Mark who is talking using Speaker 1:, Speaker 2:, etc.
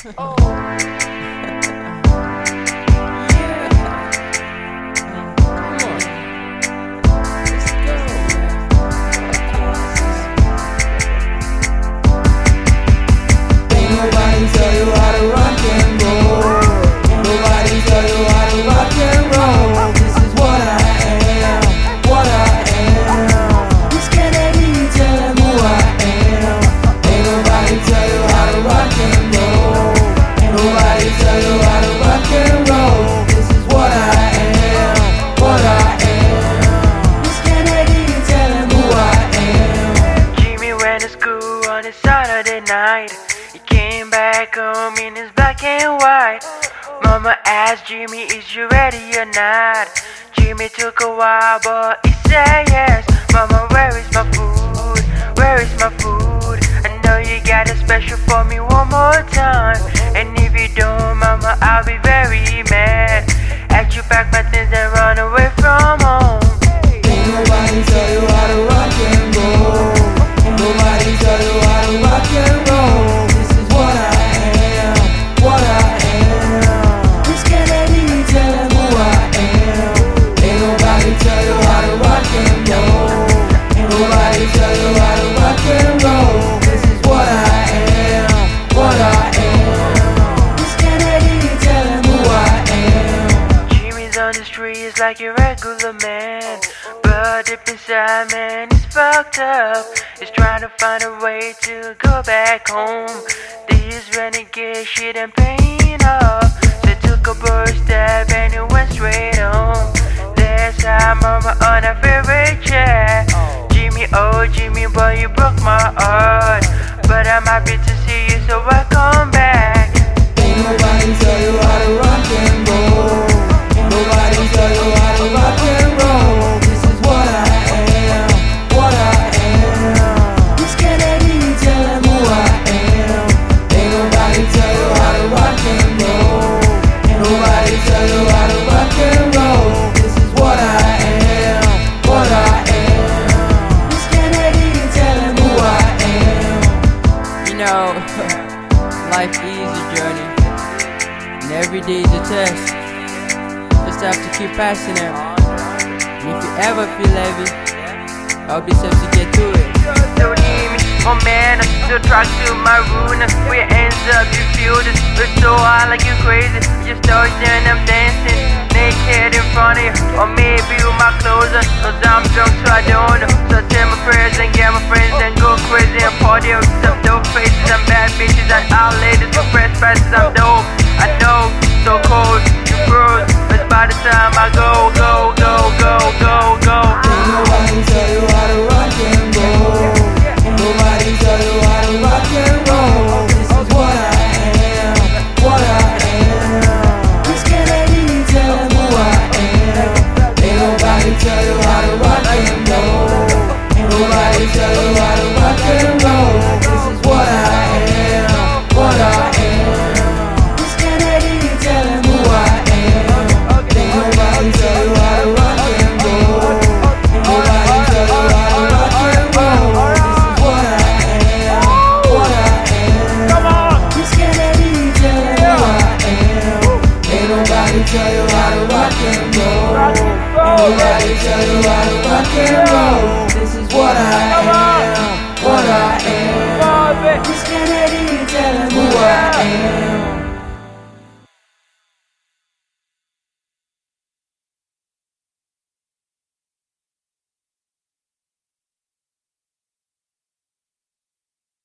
Speaker 1: On a Saturday night, he came back home in his black and white. Mama asked Jimmy, is you ready or not? Jimmy took a while, but he said yes. Mama, where is my food? Where is my food? I know you got a special for me one more time. And if you don't, Mama, I'll be very mad. Ask you pack my things and run away from home.
Speaker 2: Ain't nobody tell you how to rock and roll. Nobody tell you how to rock and roll. This is what I am, what I am. This Kennedy, tell them who I am. Ain't nobody tell you how to rock and roll. Nobody tell you how to rock and roll. This is what I am, what I am. This Kennedy, tell them who I am.
Speaker 1: Jimmy's on the streets like a regular man, but deep inside, man, he's fucked up. He's trying to find a way to go back home. This renegade shit ain't paying off. So took a bird step and he went straight home. That's how Mama on her favorite chair. Jimmy, oh Jimmy, boy, you broke my heart, but I'm happy to see you, so welcome back.
Speaker 2: Ain't nobody tell you how to rock and roll. Nobody tell you how to rock and roll. This is what I am, what I am. This Kennedy, tell them who I am. Ain't nobody tell you how to rock and roll. Nobody tell you how to rock and roll. This is what I am, what I am. This Kennedy, tell them who I am.
Speaker 3: You know, life is a journey, and every day is a test. Just have to keep passing them. And if you ever feel heavy, help yourself to get to it.
Speaker 1: Don't need me, oh man, I'm still track to my ruin. Where it ends up, you feel this. It's so hard like you crazy. You start and I'm dancing naked in front of you, or maybe with my clothes on. Cause I'm drunk, so I don't know. So I tell my prayers and get my friends and go crazy and party with some dope faces and bad bitches and out ladies with fresh passes. I'm dope, I know, so cold, you froze. But by the time I go, go, go, go, go, go.
Speaker 2: Ain't nobody tell you how to rock and roll. Nobody tell you how to rock and roll. This is what I am, what I am. This Kennedy, tell them who I am. Ain't nobody tell you how to rock and roll. Nobody tell you how to rock and roll. This is what I am, what I am. This Kennedy, tell them who I am. Ain't nobody tell you how to rock and roll. Nobody tell you how to rock and roll. This is what I am, what I am. This Kennedy, tell them who I am. Ain't nobody tell you how to rock and roll. Nobody tell you how to rock and roll. This is what I am, what I am. This Kennedy, tell them who